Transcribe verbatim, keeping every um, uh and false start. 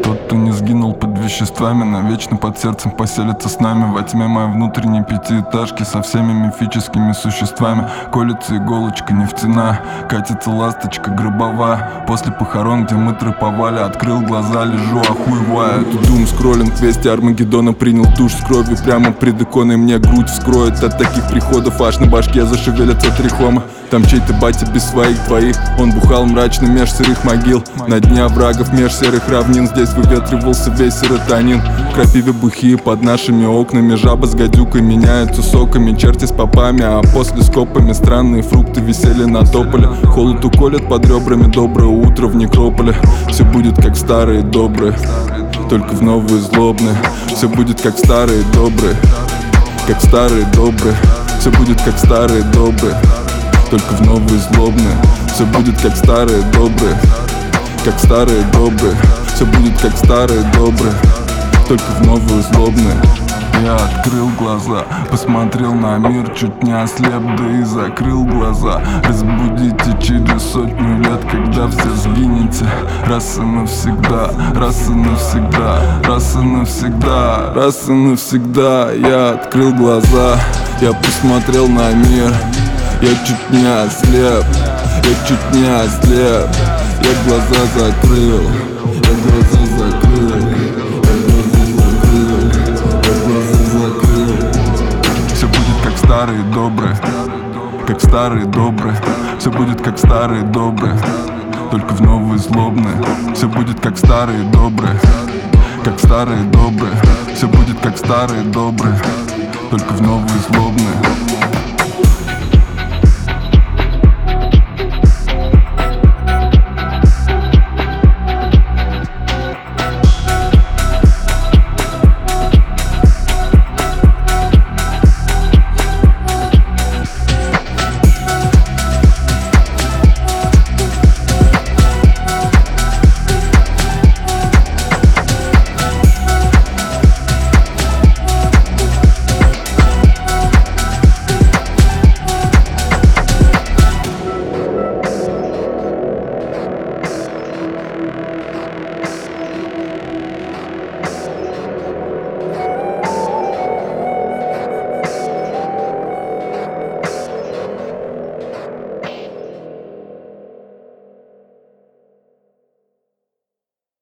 Тот, кто не сгинул под веществами, навечно под сердцем поселится с нами. Во тьме моей внутренней пятиэтажки со всеми мифическими существами. Колется иголочка нефтяная, катится ласточка гробовая. После похорон, где мы троповали, открыл глаза, лежу охуевая. Дум скроллинг, вести Армагеддона, принял душ с кровью прямо пред иконой. Мне грудь вскроет от таких приходов, аж на башке зашевелятся трихомы. Там чей-то батя без своих двоих, он бухал мрачно меж сырых могил. На дне оврагов меж серых равнин здесь выветривался весь серотонин. В крапиве бухие под нашими окнами, жаба с гадюкой меняются соками, черти с попами, а после скопами странные фрукты висели на тополе. Холод уколет под ребрами, доброе утро в некрополе. Все будет как старые добрые, только в новые злобные. Все будет как старые добрые, как старые добрые. Все будет как старые добрые, только в новые злобные. Все будет как старые добрые, как старые добрые. Все будет как старые добрые, только в новые злобные. Я открыл глаза, посмотрел на мир, чуть не ослеп, да и закрыл глаза. Разбудите через сотню лет, когда все сгинете. Раз и навсегда, раз и навсегда, раз и навсегда, раз и навсегда. Я открыл глаза, я посмотрел на мир. Я чуть не ослеп, я чуть не ослеп. Я глаза закрыл, я глаза закрыл, я глаза закрыл, я глаза закрыл. Все будет как старые добрые, как старые добрые. Все будет как старые добрые, только в новые злобные. Все будет как старые добрые, как старые добрые. Все будет как старые добрые, только в новые злобные.